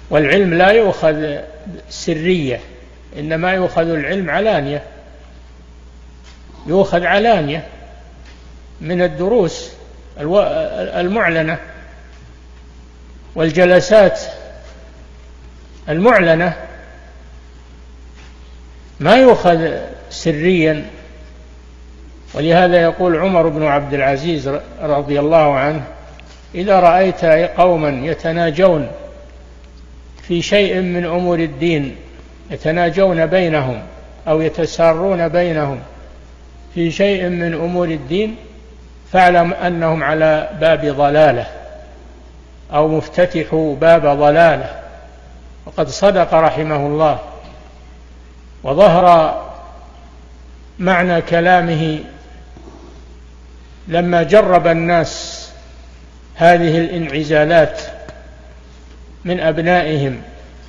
والعلم لا يؤخذ سرية، إنما يؤخذ العلم علانية، يؤخذ علانية من الدروس المعلنة والجلسات المعلنة، ما يؤخذ سريا. ولهذا يقول عمر بن عبد العزيز رضي الله عنه: إذا رأيت قوما يتناجون في شيء من أمور الدين، يتناجون بينهم أو يتسارون بينهم في شيء من أمور الدين، فاعلم أنهم على باب ضلالة أو مفتتحوا باب ضلالة. وقد صدق رحمه الله، وظهر معنى كلامه لما جرب الناس هذه الانعزالات من أبنائهم.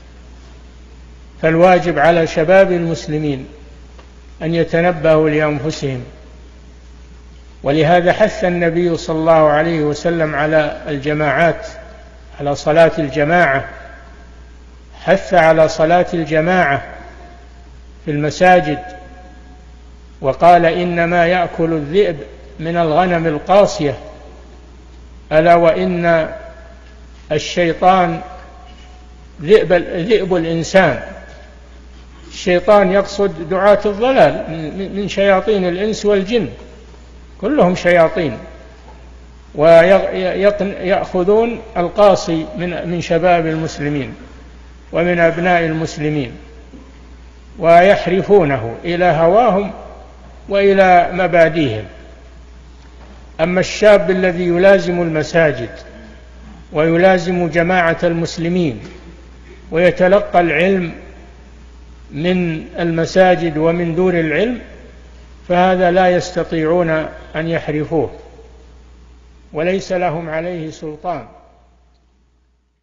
فالواجب على شباب المسلمين أن يتنبهوا لأنفسهم، ولهذا حث النبي صلى الله عليه وسلم على الجماعات، على صلاة الجماعة، حث على صلاة الجماعة في المساجد، وقال: إنما يأكل الذئب من الغنم القاصية، ألا وإن الشيطان ذئب الإنسان. الشيطان يقصد دعاة الضلال من شياطين الإنس والجن، كلهم شياطين، ويأخذون القاصي من شباب المسلمين ومن أبناء المسلمين، ويحرفونه إلى هواهم وإلى مبادئهم. أما الشاب الذي يلازم المساجد ويلازم جماعة المسلمين ويتلقى العلم من المساجد ومن دور العلم، فهذا لا يستطيعون أن يحرفوه وليس لهم عليه سلطان.